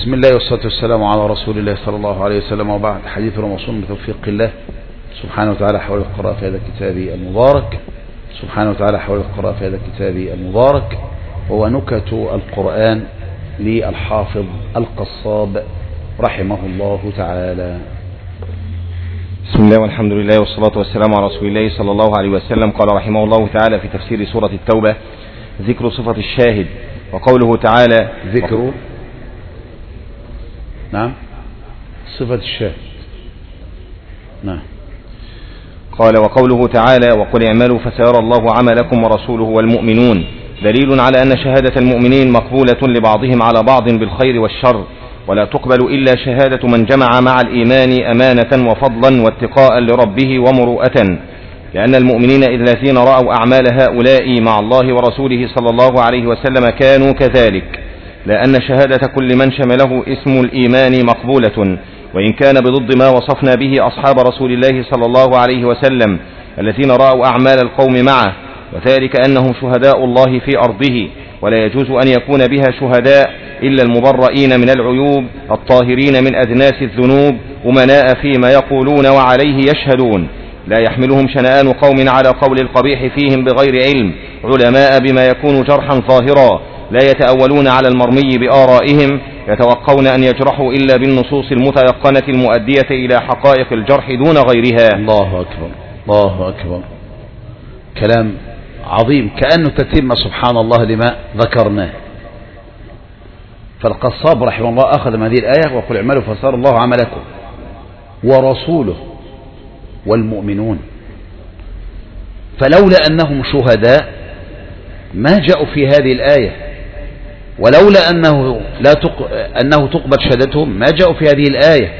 بسم الله والصلاة والسلام على رسول الله صلى الله عليه وسلم، وبعد. حديث رمضان بتوفيق الله سبحانه وتعالى حول القراءة في هذا الكتاب المبارك، سبحانه وتعالى حول القراءة في هذا الكتاب المبارك، وهو نكت القرآن للحافظ القصاب رحمه الله تعالى. بسم الله والحمد لله والصلاة والسلام على رسول الله صلى الله عليه وسلم. قال رحمه الله تعالى في تفسير سورة التوبة: ذكر صفة الشاهد. وقوله تعالى ذكر نعم صفة الشاهد. نعم. قال: وقوله تعالى: وقل اعملوا فسيرى الله عملكم ورسوله والمؤمنون، دليل على أن شهادة المؤمنين مقبولة لبعضهم على بعض بالخير والشر، ولا تقبل إلا شهادة من جمع مع الإيمان أمانة وفضلا واتقاء لربه ومروءة، لأن المؤمنين الذين رأوا أعمال هؤلاء مع الله ورسوله صلى الله عليه وسلم كانوا كذلك، لأن شهادة كل من شمله اسم الإيمان مقبولة، وإن كان بضد ما وصفنا به أصحاب رسول الله صلى الله عليه وسلم الذين رأوا أعمال القوم معه، وذلك أنهم شهداء الله في أرضه، ولا يجوز أن يكون بها شهداء إلا المبرئين من العيوب الطاهرين من أدناس الذنوب، أمناء فيما يقولون وعليه يشهدون، لا يحملهم شنآن قوم على قول القبيح فيهم بغير علم، علماء بما يكون جرحا ظاهرا، لا يتأولون على المرمي بآرائهم، يتوقون أن يجرحوا إلا بالنصوص المتيقنة المؤدية إلى حقائق الجرح دون غيرها. الله أكبر، الله أكبر. كلام عظيم، كأنه تتم سبحان الله لما ذكرناه. فالقصاب رحمه الله أخذ من هذه الآية: وقل اعملوا فسيرى الله عملكم ورسوله والمؤمنون، فلولا أنهم شهداء ما جاءوا في هذه الآية، ولولا أنه تقبل شهادتهم ما جاءوا في هذه الآية.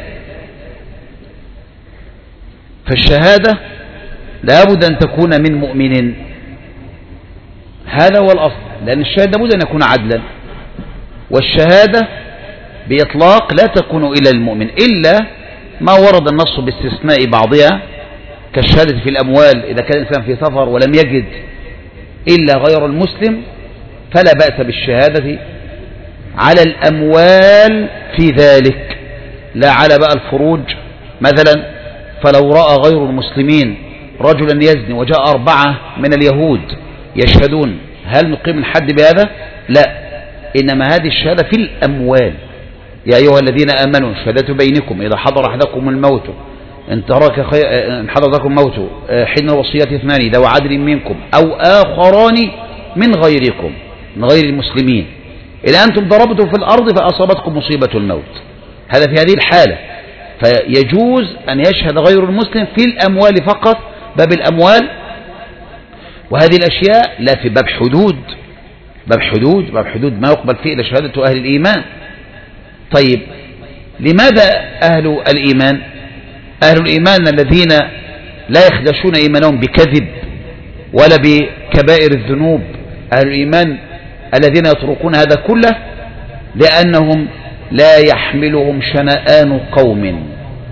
فالشهادة لابد أن تكون من مؤمن، هذا هو الأصل، لأن الشهادة لابد أن يكون عدلا، والشهادة بإطلاق لا تكون إلى المؤمن إلا ما ورد النص باستثناء بعضها، كالشهادة في الأموال إذا كان الإنسان في سفر ولم يجد إلا غير المسلم فلا بأس بالشهادة على الأموال في ذلك، لا على بقى الفروج مثلا. فلو رأى غير المسلمين رجلا يزني وجاء 4 من اليهود يشهدون، هل نقيم الحد بهذا؟ لا، إنما هذه الشهادة في الأموال. يا أيها الذين آمنوا شهادة بينكم إذا حضر أحدكم الموت إن حضرتكم الموت حين الوصية 2 ذو عدل منكم أو آخران من غيركم من غير المسلمين إذا أنتم ضربتم في الأرض فأصابتكم مصيبة الموت. هذا في هذه الحالة، فيجوز أن يشهد غير المسلم في الأموال فقط، باب الأموال. وهذه الأشياء لا في باب حدود، باب حدود ما يقبل فيه إلا شهادة أهل الإيمان. طيب، لماذا أهل الإيمان؟ أهل الإيمان الذين لا يخدشون إيمانهم بكذب ولا بكبائر الذنوب، أهل الإيمان الذين يتركون هذا كله لأنهم لا يحملهم شنآن قوم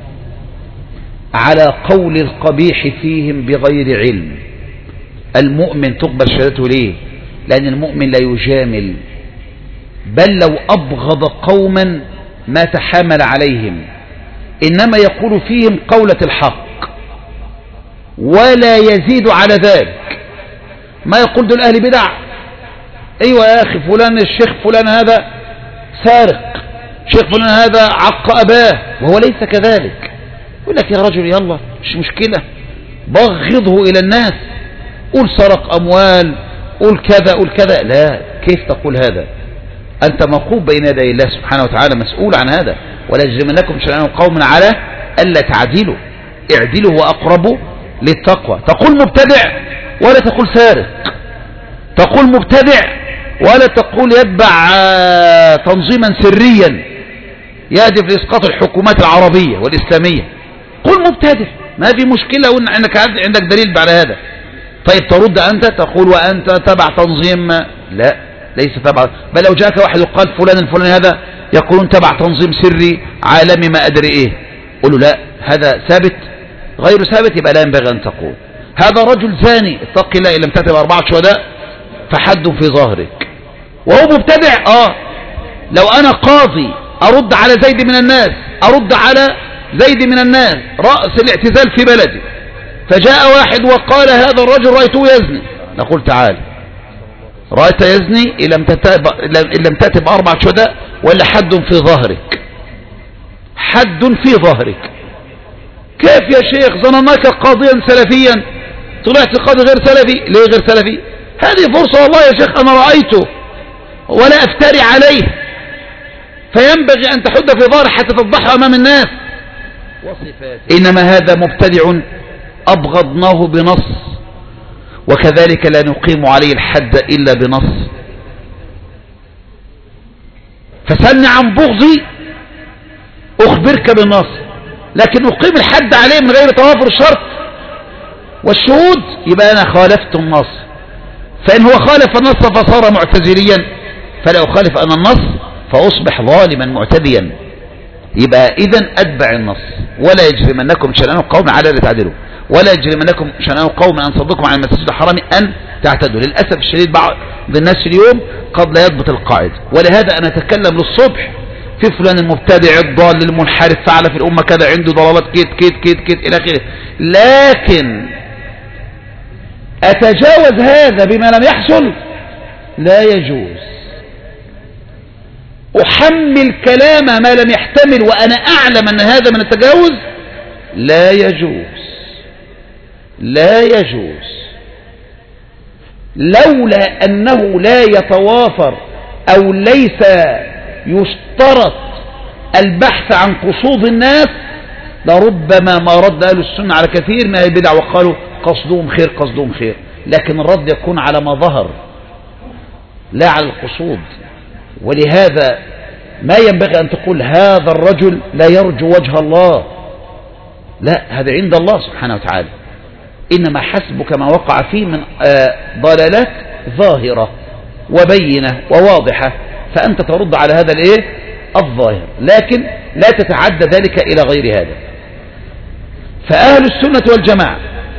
على قول القبيح فيهم بغير علم. المؤمن تقبل شهادته ليه؟ لأن المؤمن لا يجامل، بل لو أبغض قوما ما تحامل عليهم، إنما يقول فيهم قولة الحق ولا يزيد على ذلك. ما يقول دول أهل بدع، أيوة يا أخي فلان الشيخ فلان هذا سارق، شيخ فلان هذا عق أباه، وهو ليس كذلك. يقول لك يا رجل يلا مش مشكلة، بغضه إلى الناس، قول سرق أموال، قول كذا قول كذا. لا، كيف تقول هذا؟ أنت موقوف بين يدي الله سبحانه وتعالى، مسؤول عن هذا. ولا يجرمنكم شنآن قوم على ألا تعدلوا، اعدلوا وأقربوا للتقوى. تقول مبتدع ولا تقول سارق، تقول مبتدع ولا تقول يتبع تنظيما سريا يهدف لإسقاط الحكومات العربية والإسلامية. قل مبتدع، ما في مشكلة وإنك عندك دليل بعد هذا. طيب ترد أنت تقول وأنت تبع تنظيم؟ لا، ليس تبع. بل لو جاءك واحد يقال فلان الفلاني هذا يقولون تبع تنظيم سري عالمي ما أدري إيه، قل له لا، هذا ثابت غير ثابت، يبقى لا ينبغي أن تقول. هذا رجل زاني، اتق الله إن لم تتب 4 شهداء فحد في ظهرك، وهو مبتدع. لو أنا قاضي أرد على زيد من الناس، أرد على زيد من الناس رأس الاعتزال في بلدي، فجاء واحد وقال هذا الرجل رأيته يزني، نقول تعال رأيت يزني إن لم تأتي بأربع شهداء ولا حد في ظهرك، حد في ظهرك. كيف يا شيخ ظنناك قاضيا سلفيا طلعت قاضي غير سلفي؟ ليه غير سلفي؟ هذه فرصة والله يا شيخ أنا رأيته ولا أفتري عليه، فينبغي أن تحد في ظهره حتى تفضحه أمام الناس. إنما هذا مبتدع أبغضناه بنص، وكذلك لا نقيم عليه الحد إلا بنص. فسلني عن بغضي أخبرك بالنص، لكن أقيم الحد عليه من غير توافر الشرط والشهود يبقى أنا خالفت النص. فإن هو خالف النص فصار معتزليا، فلا أخالف أنا النص فأصبح ظالما معتديا. يبقى إذن أتبع النص. ولا يجرمنكم شنآن قوم على لا تعدلوا، ولا يجرمنكم شنآن قوم أن صدكم عن المسجد الحرام أن تعتدوا. للأسف الشديد بعض الناس اليوم قد لا يضبط القاعدة، ولهذا أنا أتكلم للصبح في فلان المبتدع الضال المنحرف فعل في الأمة كذا، عنده ضلالات كيت كيت كيت كيت إلى آخره، لكن أتجاوز هذا بما لم يحصل؟ لا يجوز. أحمل كلام ما لم يحتمل وأنا أعلم أن هذا من التجاوز؟ لا يجوز، لا يجوز. لولا أنه لا يتوافر أو ليس يشترط البحث عن قصود الناس لربما ما رد أهل السنة على كثير من البدع وقالوا قصدهم خير قصدهم خير، لكن الرد يكون على ما ظهر لا على القصود. ولهذا ما ينبغي أن تقول هذا الرجل لا يرجو وجه الله، لا، هذا عند الله سبحانه وتعالى. إنما حسبك ما وقع فيه من ضلالات ظاهرة وبينة وواضحة، فأنت ترد على هذا الظاهر، لكن لا تتعدى ذلك إلى غير هذا. فأهل السنة والجماعة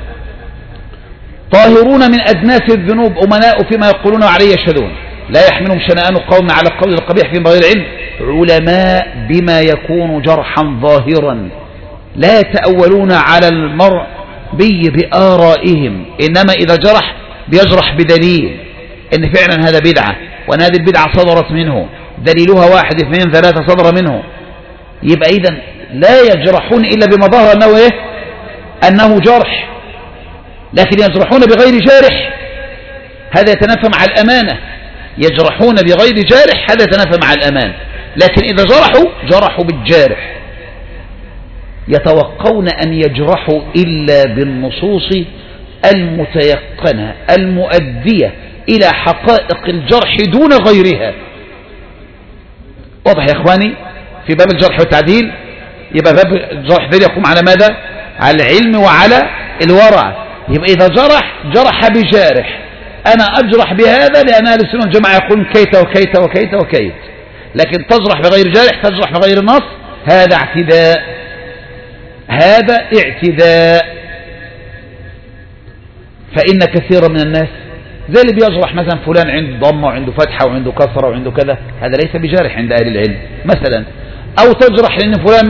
طاهرون من أدناس الذنوب، أمناء فيما يقولون وعليه يشهدون، لا يحملهم شنآن قوم على القول القبيح فيما غير علم، علماء بما يكون جرحا ظاهرا، لا يتأولون على المربي بآرائهم، إنما إذا جرح بيجرح بدليل إن فعلا هذا بدعة، وأن هذه البدعة صدرت منه، دليلها 1 2 3 صدر منه. يبقى إذن لا يجرحون إلا بما ظهر أنه جرح، لكن يجرحون بغير جارح، هذا يتنافى مع الأمانة. يجرحون بغير جارح هذا يتنافى مع الأمانة، لكن إذا جرحوا بالجارح. يتوقون أن يجرحوا إلا بالنصوص المتيقنة المؤدية إلى حقائق الجرح دون غيرها. واضح يا إخواني؟ في باب الجرح والتعديل يبقى باب الجرح ذلك يقوم على ماذا؟ على العلم وعلى الورع. يبقى إذا جرح بجارح، أنا أجرح بهذا لأن أهل السنة والجماعة يقولون كيت وكيت وكيت وكيت، لكن تجرح بغير جارح، تجرح بغير نص، هذا اعتداء، هذا اعتداء. فإن كثيرا من الناس زي اللي بيجرح مثلا فلان عنده ضمة وعنده فتحة وعنده كسرة وعنده كذا، هذا ليس بجارح عند أهل العلم مثلا. أو تجرح لأن فلان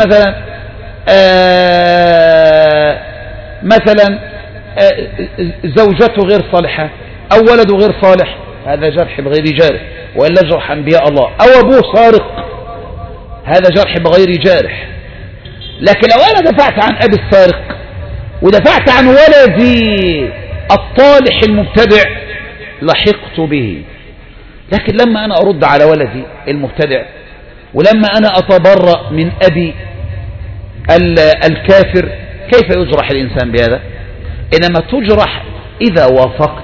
مثلا زوجته غير صالحة أو ولده غير صالح، هذا جرح بغير جارح، وإلا جرح أنبياء الله. أو أبوه سارق، هذا جرح بغير جارح. لكن لو أنا دفعت عن أبي السارق ودفعت عن ولدي الطالح المبتدع لحقت به، لكن لما أنا أرد على ولدي المبتدع، ولما أنا أتبرأ من أبي الكافر، كيف يجرح الإنسان بهذا؟ إنما تجرح إذا وافقت.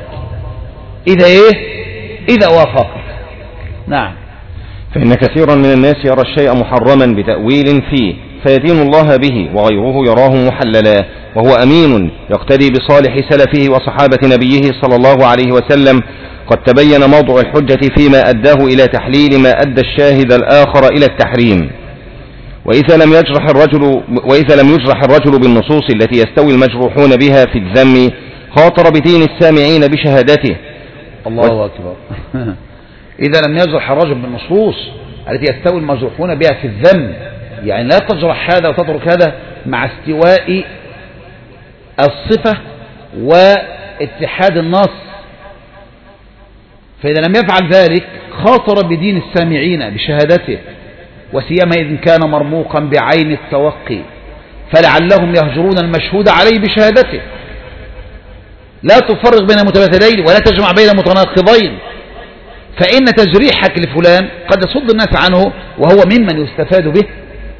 إذا وافقت. نعم. فإن كثيرا من الناس يرى الشيء محرما بتأويل فيه فيدين الله به، وغيره يراه محللا، وهو أمين يقتدي بصالح سلفه وصحابة نبيه صلى الله عليه وسلم، قد تبين موضع الحجة فيما أداه إلى تحليل ما أدى الشاهد الآخر إلى التحريم. وإذا لم يجرح الرجل بالنصوص التي يستوي المجروحون بها في الذم، خاطر بدين السامعين بشهادته. الله أكبر. إذا لم يجرح الرجل بالنصوص التي يستوي المجروحون بها في الذم، يعني لا تجرح هذا وتترك هذا مع استواء الصفة واتحاد النص. فإذا لم يفعل ذلك خاطر بدين السامعين بشهادته، وسيما إذ كان مرموقا بعين التوقي، فلعلهم يهجرون المشهود عليه بشهادته. لا تفرق بين متماثلين ولا تجمع بين متناقضين، فإن تجريحك لفلان قد يصد الناس عنه وهو ممن يستفاد به.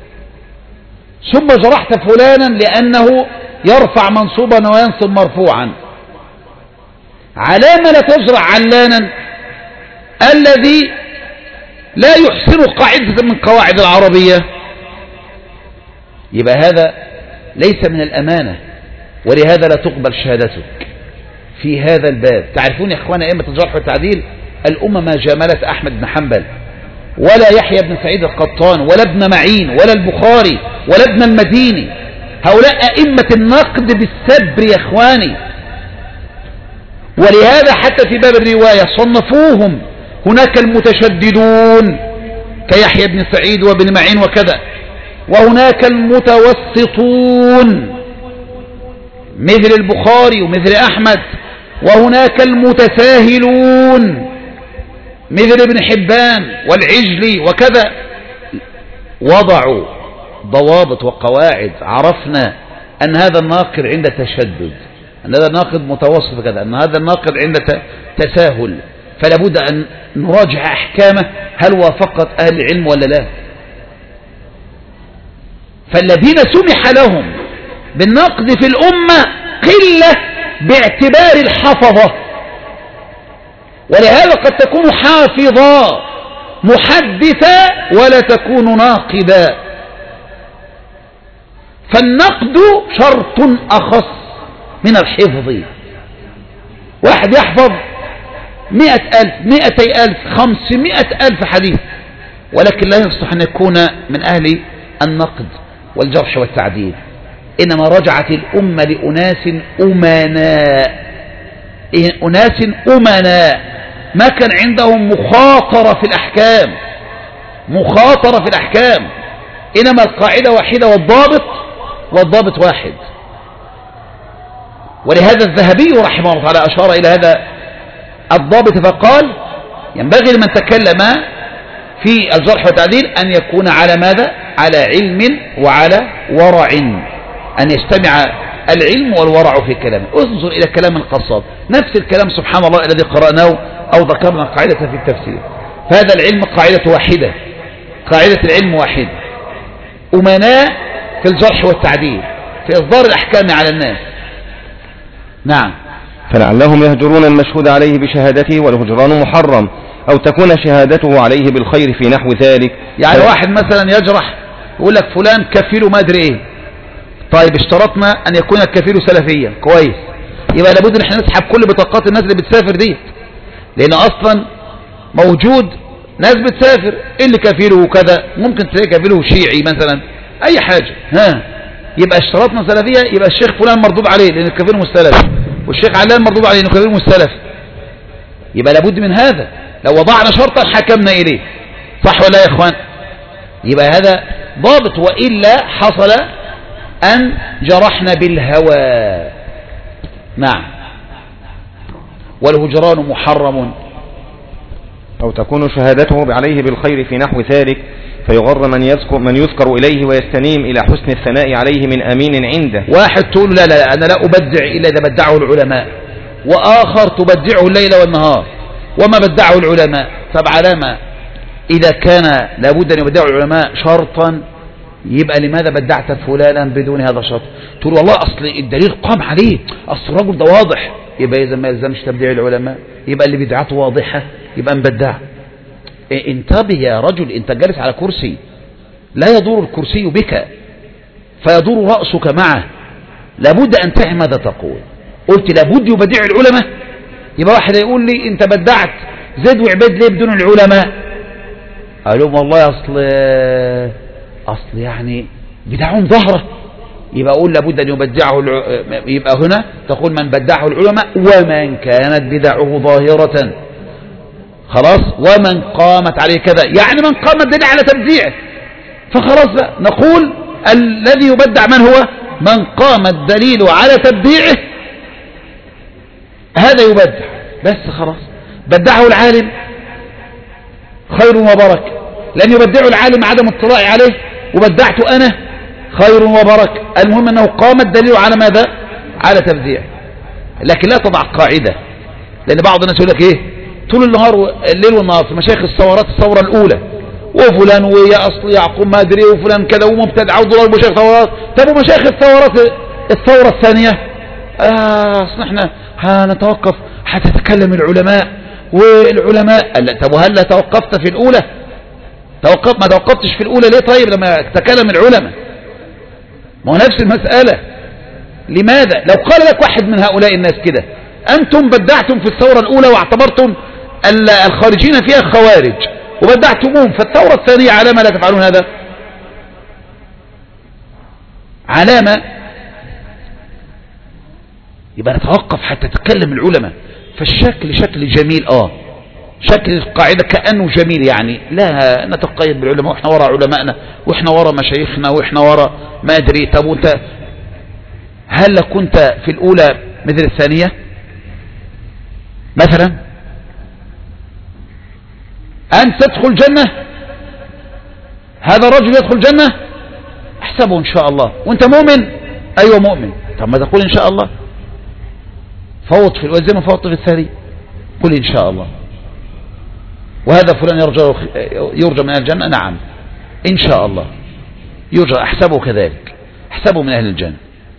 ثم جرحت فلانا لأنه يرفع منصوبا وينصب مرفوعا، على ما لا تجرح علانا الذي لا يحسن قاعدة من قواعد العربية. يبقى هذا ليس من الأمانة، ولهذا لا تقبل شهادتك في هذا الباب. تعرفون يا إخوان أئمة الجرح والتعديل الأمة ما جاملت أحمد بن حنبل ولا يحيى بن سعيد القطان ولا ابن معين ولا البخاري ولا ابن المديني. هؤلاء أئمة النقد بالسبر يا إخواني، ولهذا حتى في باب الرواية صنفوهم. هناك المتشددون كيحيى بن سعيد وابن معين وكذا، وهناك المتوسطون مثل البخاري ومثل أحمد، وهناك المتساهلون مثل ابن حبان والعجلي وكذا. وضعوا ضوابط وقواعد، عرفنا أن هذا الناقد عند تشدد، أن هذا الناقد متوسط كذا، أن هذا الناقد عند تساهل، فلا بد أن نراجع أحكامه هل وافقت أهل العلم ولا لا. فالذين سمح لهم بالنقد في الأمة قلة باعتبار الحفظة، ولهذا قد تكون حافظا محدثا ولا تكون ناقدا. فالنقد شرط أخص من الحفظ. واحد يحفظ 100,000 200,000 500,000 حديث، ولكن لا يصلح أن يكون من أهل النقد والجرح والتعديل. إنما رجعت الأمة لأناس أمناء، أناس أمناء ما كان عندهم مخاطرة في الأحكام، مخاطرة في الأحكام، إنما القاعدة واحدة والضابط واحد. ولهذا الذهبي رحمه الله تعالى أشار إلى هذا الضابط فقال: ينبغي لمن تكلم في الجرح والتعديل أن يكون على ماذا؟ على علم وعلى ورع، أن يجتمع العلم والورع في كلامه. انظر إلى كلام القصاب، نفس الكلام سبحان الله الذي قرأناه أو ذكرنا قاعدة في التفسير. فهذا العلم قاعدة واحدة، قاعدة العلم واحدة، أمناء في الجرح والتعديل في إصدار الأحكام على الناس. نعم. فلعلهم يهجرون المشهود عليه بشهادته والهجران محرم، أو تكون شهادته عليه بالخير في نحو ذلك. يعني واحد مثلا يجرح يقول لك فلان كفيله ما أدري إيه. طيب اشترطنا أن يكون الكفيل سلفيا، كويس، يبقى لابد ان احنا نسحب كل بطاقات الناس اللي بتسافر دي، لأن أصلا موجود ناس بتسافر اللي كفيله كذا، ممكن تلاقي كفيله شيعي مثلا أي حاجة. يبقى اشترطنا سلفية، يبقى الشيخ فلان مردود عليه لأن الكفيل مستلف، والشيخ علان مردود عليه لأنه كفيل مستلف. يبقى لابد من هذا، لو وضعنا شرطا حكمنا إليه، صح ولا يا إخوان؟ يبقى هذا ضابط، وإلا حصل أن جرحنا بالهوى. نعم. والهجران محرم، أو تكون شهادته عليه بالخير في نحو ذلك، فيغر من يذكر إليه ويستنيم إلى حسن الثناء عليه من أمين عنده. واحد تقول لا لا أنا لا أبدع إلا إذا بدعه العلماء، وآخر تبدعه الليل والنهار وما بدعه العلماء. طب علامة إذا كان لابد أن يبدعه العلماء شرطا، يبقى لماذا بدعت فلانا بدون هذا الشرط؟ تقول والله أصل الدليل قام عليه، أصل الرجل ده واضح، يبقى إذا ما يلزمش تبديع العلماء، يبقى اللي بدعته واضحة يبقى نبدعه. انتبه يا رجل، انت جالس على كرسي لا يدور الكرسي بك فيدور رأسك معه، لابد أن تعلم ماذا تقول. قلت لابد يبدع العلماء، يبقى واحد يقول لي انت بدعت زيد وعباد ليه بدون العلماء؟ قال لهم والله أصل يعني بدعهم ظهره، يبقى أقول لابد أن يبدعه يبقى هنا تقول من بدعه العلماء ومن كانت بدعه ظاهرة. خلاص. ومن قامت عليه كذا، يعني من قام الدليل على تبديعه، فخلاص بقى نقول الذي يبدع من هو؟ من قام الدليل على تبديعه هذا يبدع. بس خلاص، بدعه العالم خير وبركة، لن يبدعه العالم عدم اطلاع عليه، وبدعته أنا خير وبركة. المهم أنه قام الدليل على ماذا؟ على تبديعه. لكن لا تضع قاعدة، لأن بعض الناس يقول لك إيه طول النهار الليل والنهار في مشايخ الثورات، الثورة الأولى وفلان ويا أصل يعقوب ما أدري وفلان كذا ومبتدع وضرب مشايخ ثورات. طب ومشايخ الثورات الثورة الثانية أصل احنا هنتوقف حتى تتكلم العلماء والعلماء. طب وهل لا توقفت في الأولى؟ ما توقفتش في الأولى ليه طيب لما تكلم العلماء؟ ما هو نفس المسألة. لماذا لو قال لك واحد من هؤلاء الناس كده أنتم بدعتم في الثورة الأولى واعتبرتم الخارجين فيها خوارج وبدعتموهم، فالثورة الثانية علامة لا تفعلون هذا؟ علامة. يبقى نتوقف حتى تتكلم العلماء. فالشكل شكل جميل، شكل القاعدة كأنه جميل، يعني لا نتقيد بالعلماء واحنا وراء علمائنا واحنا وراء مشايخنا واحنا وراء ما ادري. طب وانت هل كنت في الأولى مثل الثانية مثلا؟ أنت تدخل جنة، هذا الرجل يدخل جنة احسبه إن شاء الله، وانت مؤمن؟ أيوة مؤمن. طب ما تقول إن شاء الله، فوض في الأولى زي ما فوضت في الثانية، قل إن شاء الله. وهذا فلان يرجى من الجنة، نعم إن شاء الله يرجى، احسبه كذلك، احسبه من أهل الجنة.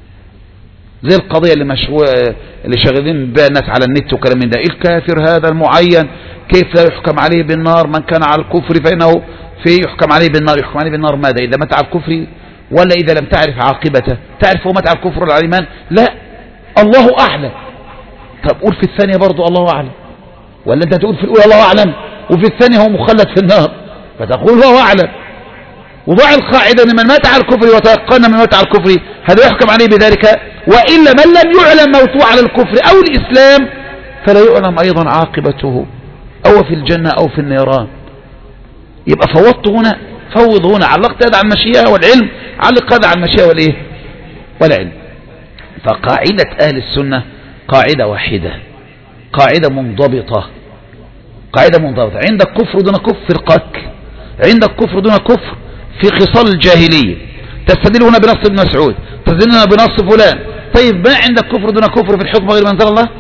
زي القضية اللي شغالين بها الناس على النت وكلام من ده، الكافر هذا المعين كيف لا يحكم عليه بالنار؟ من كان على الكفر فإنه يحكم عليه بالنار. يحكم عليه بالنار ماذا؟ إذا مات على الكفر ولا إذا لم تعرف عاقبته؟ تعرف هو مات على الكفر ولا على الإيمان؟ لا، الله أعلم. طب قول في الثانية برضو الله أعلم، ولا أنت تقول في الأولى الله أعلم وفي الثانية هو مخلد في النار؟ فتقول الله أعلم. وضع القاعدة أن من مات على الكفر وتيقن من مات على الكفر هذا يحكم عليه بذلك، وإلا من لم يعلم موته على الكفر أو الإسلام فلا يعلم أيضا عاقبته، أو في الجنة أو في النيران. يبقى فوضت هنا، فوض هنا، علقت هذا على المشيئة والعلم، علق هذا على المشيئة والإيه والعلم. فقاعدة أهل السنة قاعدة واحدة، قاعدة منضبطة، قاعدة منضبطة. عندك كفر دون كفر في القتل، عندك كفر دون كفر في خصال الجاهلية، تستدل هنا بنص ابن مسعود، تستدل هنا بنص فلان. طيب ما عندك كفر دون كفر في الحكم غير ما انزل الله؟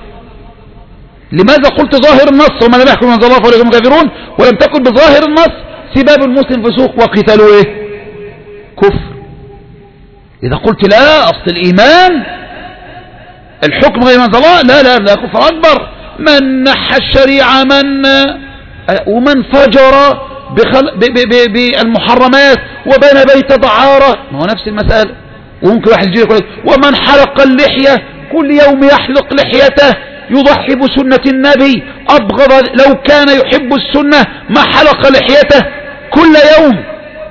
لماذا قلت ظاهر النص وما لم يحكم ما انزل الله فأولئك هم الكافرون، ولم تكن بظاهر النص سباب المسلم فسوق وقتاله ايه؟ كفر. إذا قلت لا أصل الإيمان الحكم غير ما انزل الله، لا كفر أكبر. من نحى الشريعة ومن فجر بالمحرمات وبنى بيت دعارة، ما هو نفس المسألة. وممكن واحد يجي يقول ومن حلق اللحية كل يوم يحلق لحيته يضحي بسنة النبي، أبغض لو كان يحب السنة ما حلق لحيته كل يوم.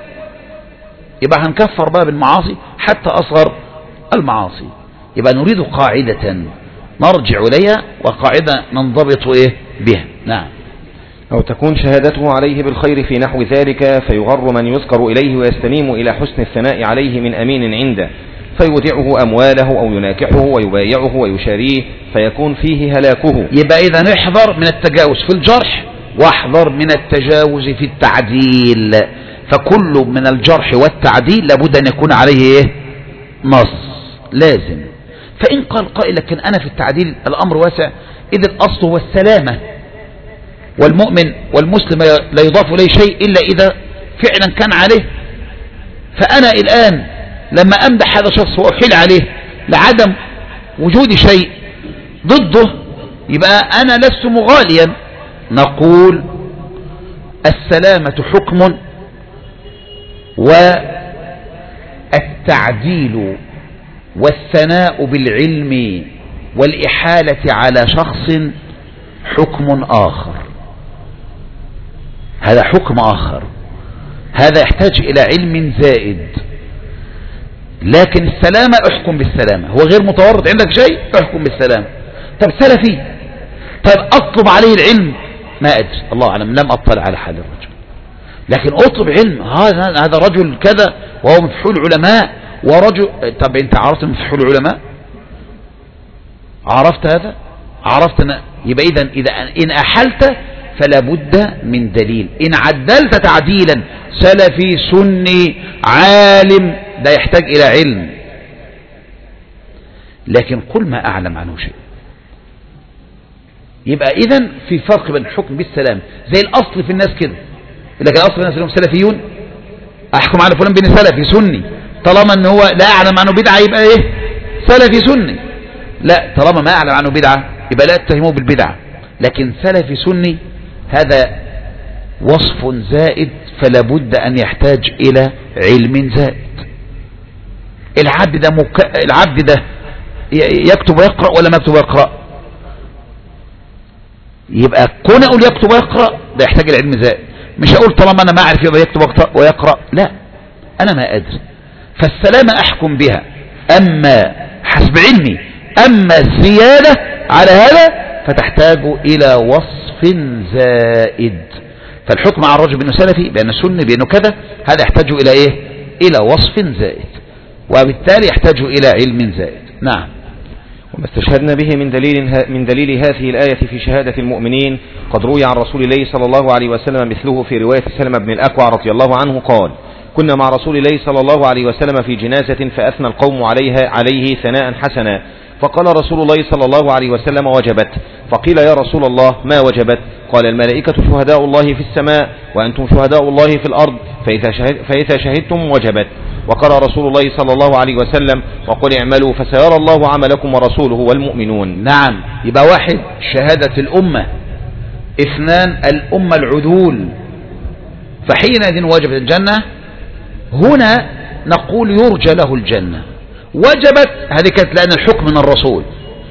يبقى هنكفر باب المعاصي حتى أصغر المعاصي. يبقى نريد قاعدة نرجع إليها وقاعدة ننضبط بها. نعم. أو تكون شهادته عليه بالخير في نحو ذلك فيغر من يذكر إليه ويستنيم إلى حسن الثناء عليه من أمين عنده فيودعه أمواله أو يناكحه ويبايعه ويشاريه فيكون فيه هلاكه. يبقى إذا نحذر من التجاوز في الجرح واحذر من التجاوز في التعديل. فكل من الجرح والتعديل لابد أن يكون عليه نص لازم. فإن قال قائل لكن أنا في التعديل الأمر واسع، إذ الأصل هو السلامة، والمؤمن والمسلم لا يضاف إليه شيء إلا إذا فعلا كان عليه. فأنا الآن لما أمدح هذا الشخص وأحيل عليه لعدم وجود شيء ضده يبقى أنا لست مغاليا. نقول السلامة حكم، والتعديل والثناء بالعلم والإحالة على شخص حكم آخر. هذا حكم آخر، هذا يحتاج إلى علم زائد. لكن السلامة احكم بالسلامة، هو غير متورط عندك شيء احكم بالسلامة. طب سلفي، طب اطلب عليه العلم ما أدري، الله أعلم، لم أطلع على حال الرجل. لكن أطلب علم، هذا رجل كذا وهو من فحول العلماء ورجل. طب أنت عرفت من فحول العلماء؟ عرفت هذا؟ عرفت يبقى إذا إن أحلت فلا بد من دليل. إن عدلت تعديلا سلفي سني عالم ده يحتاج إلى علم، لكن قل ما أعلم عنه شيء. يبقى إذن في فرق بين الحكم بالسلام، زي الأصل في الناس كده، لكن الأصل في الناس انهم سلفيون، أحكم على فلان بين سلفي سني، طالما أنه هو لا أعلم عنه بدعة يبقى إيه؟ سلفي سني. لا، طالما ما أعلم عنه بدعة يبقى لا اتهموه بالبدعة. لكن سلفي سني هذا وصف زائد، فلا بد أن يحتاج إلى علم زائد. العبد ده يكتب ويقرأ ولا ما يكتب ويقرأ؟ يبقى كون أقول يكتب ويقرأ ده يحتاج العلم زائد. مش أقول طالما أنا ما أعرف يبقى يكتب ويقرأ، لا، أنا ما أدري، فالسلامة أحكم بها أما حسب علمي. أما الزيادة على هذا فتحتاج إلى وصف زائد. فالحكم على الرجل بأنه سلفي، بأنه سني، بأنه كذا، هذا يحتاج إلى إيه؟ إلى وصف زائد، وبالتالي يحتاج إلى علم زائد. نعم. وما استشهدنا به من دليل هذه الآية في شهادة المؤمنين قد روي عن رسول الله صلى الله عليه وسلم مثله في رواية سلمة بن الأكوع رضي الله عنه قال: كنا مع رسول الله صلى الله عليه وسلم في جنازة فأثنى القوم عليه ثناء حسنا، فقال رسول الله صلى الله عليه وسلم: وجبت. فقيل: يا رسول الله ما وجبت؟ قال: الملائكة شهداء الله في السماء وأنتم شهداء الله في الأرض، فإذا شهدتم وجبت. وقال رسول الله صلى الله عليه وسلم: وقل اعملوا فسيرى الله عملكم ورسوله والمؤمنون. نعم. يبقى واحد شهادة الأمة، اثنان الأمة العدول، فحينئذ وجبت الجنة. هنا نقول يرجى له الجنة. وجبت هذه كانت لأن الحكم من الرسول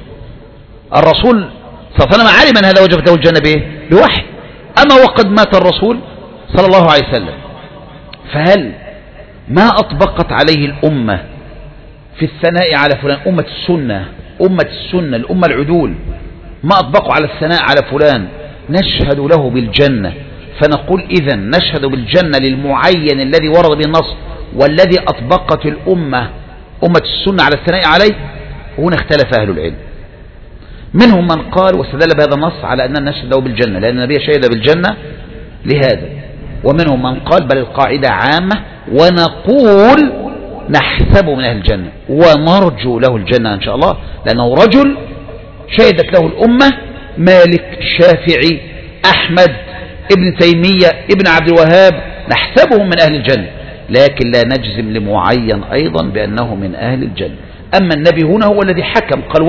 صلى الله عليه وسلم علم أن هذا وجبت له الجنة بإيه؟ بوحي. أما وقد مات الرسول صلى الله عليه وسلم، فهل ما أطبقت عليه الأمة في الثناء على فلان، أمة السنة الأمة العدول، ما أطبقوا على الثناء على فلان نشهد له بالجنة؟ فنقول إذن نشهد بالجنة للمعين الذي ورد به النص والذي أطبقت الأمة أمة السنة على الثناء عليه. هنا اختلف أهل العلم، منهم من قال واستدل بهذا النص على أننا نشهد له بالجنة لأن النبي شهد بالجنة لهذا، ومنهم من قال بل القاعدة عامة ونقول نحسبه من أهل الجنة ونرجو له الجنة إن شاء الله، لأنه رجل شهدت له الأمة، مالك، شافعي، أحمد، ابن تيمية، ابن عبد الوهاب، نحسبهم من أهل الجنة، لكن لا نجزم لمعين أيضا بأنه من أهل الجنة. أما النبي هنا هو الذي حكم قال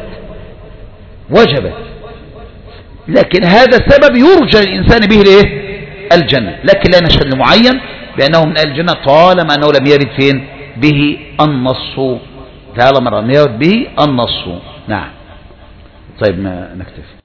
وجبت، لكن هذا سبب يرجى الإنسان به لإيه؟ الجنة، لكن لا نشهد لمعين بأنه من أهل الجنة طالما أنه لم يرد فين به النص، طالما لم يرد به النص. نعم. طيب ما نكتفي.